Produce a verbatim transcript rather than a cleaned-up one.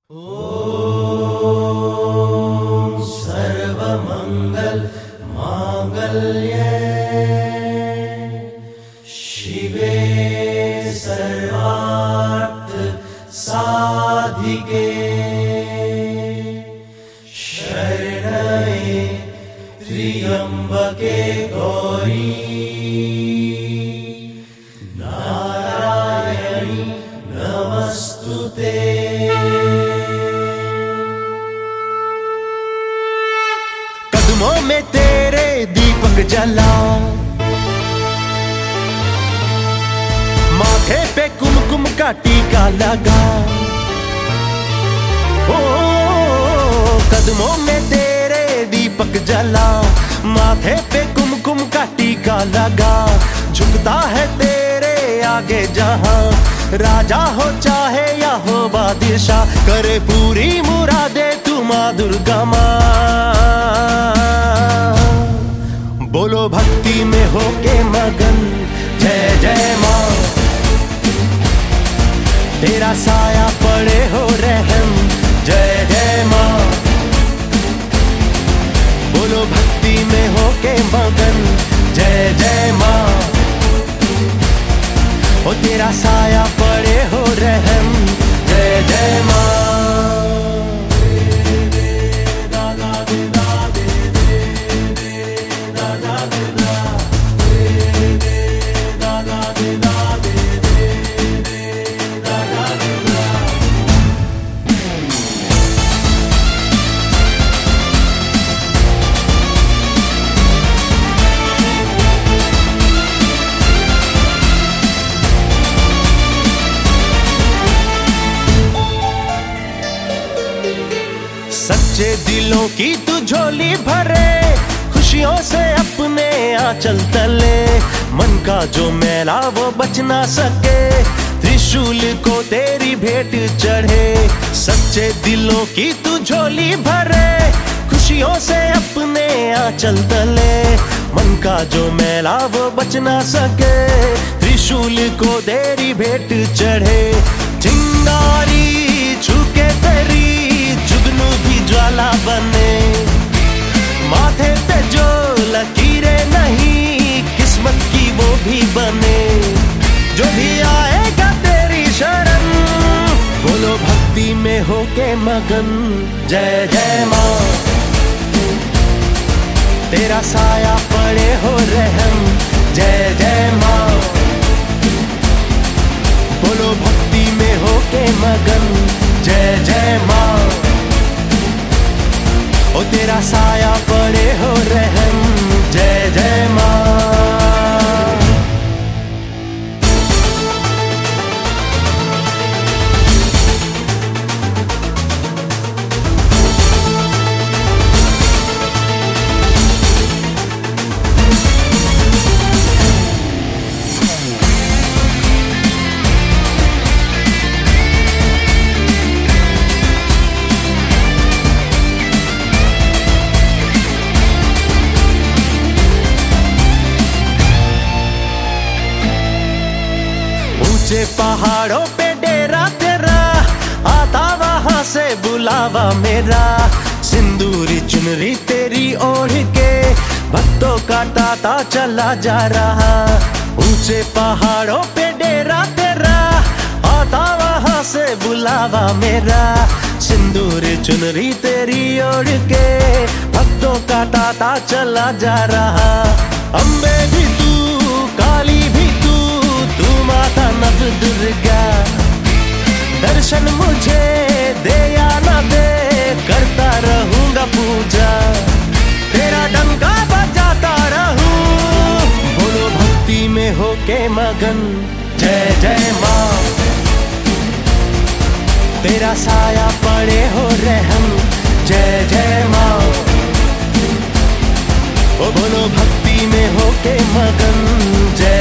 ॐ सर्वमंगल मांगल्ये शिवे सर्वार्थ साधिके शरण्ये त्र्यंबके गौरी नारायणी नमस्तुते। कदमों में तेरे दीपक जला, माथे पे कुमकुम का टीका लगा। ओ कदमों में तेरे दीपक जला, माथे पे कुमकुम का टीका लगा। झुकता है तेरे आगे जहां, राजा हो चाहे या हो बादशाह, करे पूरी मुरादे तू माँ दुर्गा माँ। बोलो भक्ति में होके मगन, जय जय माँ। तेरा साया पड़े हो रहम, जय जय माँ। बोलो भक्ति में होके मगन, जय जय माँ। ओ तेरा साया पड़े हो रहम, जय जय माँ। सच्चे दिलों की तू झोली भरे, खुशियों से अपने आंचल तले। मन का जो मैला वो बच ना सके, त्रिशूल को तेरी भेंट चढ़े। सच्चे दिलों की तू झोली भरे, खुशियों से अपने आंचल तले। मन का जो मैला वो बच ना सके, त्रिशूल को तेरी भेंट चढ़े। चिंगारी छूके तेरी जुगनू भी ज्वाला बने, माथे पे जो लकीरें नहीं किस्मत की वो भी बने। जो भी आएगा तेरी शरण, बोलो भक्ति में होके मगन, जय जय माँ। तेरा साया पड़े हो रहम, जय जय माँ। बोलो भक्ति में होके मगन, जय जय माँ। ओ तेरा साया पड़े हो रहम, जय जय माँ। ऊंचे पहाड़ों पे डेरा तेरा, आता वहां से बुलावा मेरा। सिंदूरी चुनरी तेरी ओढ़ के भक्तों का ताता चला जा रहा। ऊंचे पहाड़ों पे डेरा तेरा, आता वहां से बुलावा मेरा। सिंदूरी चुनरी तेरी ओढ़ के भक्तों का ताता चला जा रहा। अम्बे भी तू, काली भी तू, तू माता नव दुर्गा। दर्शन मुझे दे या ना दे, करता रहूंगा पूजा। तेरा डंका बजाता रहूं, बोलो भक्ति में होके मगन, जय जय माँ। तेरा साया पड़े हो रहम, जय जय माँ। ओ बोलो भक्ति में होके मगन, जय